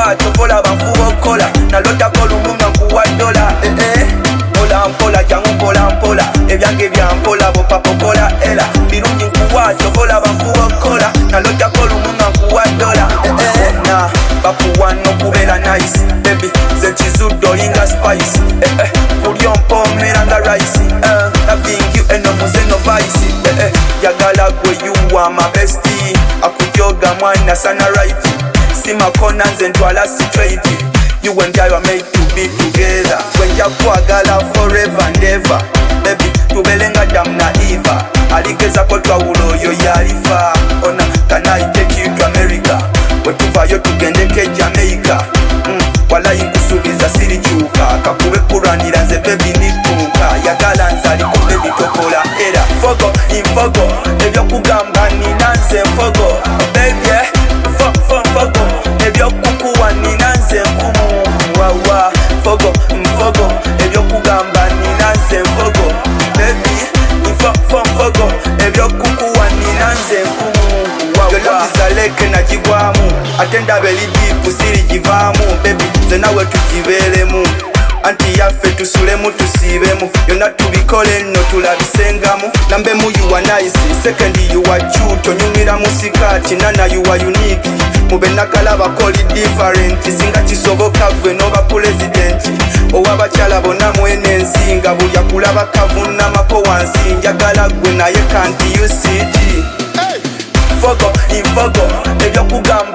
nkuwa tokola banfuba okola nalotako lumunga nkuwa dola mpola mpola jangu mpola mpola ebyange bya mpola bopapokola era birungi nkuwa tokola banfuba okola nalotako lumunga nkuwa dola na bakuwa nokubera nice baby zekizudo olinga spice kulya mpomera nga rice loving you eno muzeno vice yagala gwe you are my bestie akujoga mwana sana right simakona nze ntwala straight you and I were made to be together wenja kwagala forever and ever baby tubelenga Adam na Eva aligeza ko twawulo oyo yalifa ona can I take you to America wetuvayo tugende ke Jamaica wala inkusubiza sirikyuka kakube kuranira nze baby nitunka yagala nzali ku baby tokola era fogo infogo ebyokugamba nina nze mfogo baby fogo ebyokukuwa nina nze nkumu wawa fogo mfogo ebyokugamba nina nze mfogo baby fogo ebyokukuwa nina nze nkumu wawa yolafizaleke nakigwamu ate ndaba eridiipu sirigivaamu baby ze nawe tugibeeremu anti yaffe tusulemu tusiibemu yonna tubikole nno tulabisengamu nambemu you are nice second you are cute onyumira mu sikaati nana you are unique mube nakalaba koli different singa kisoboka gwe noba president owabakyala bonna mwene ensinga buli akulaba kavunnamako wansi njagala gwe naye kanti you see fogo infogo ebyokugamba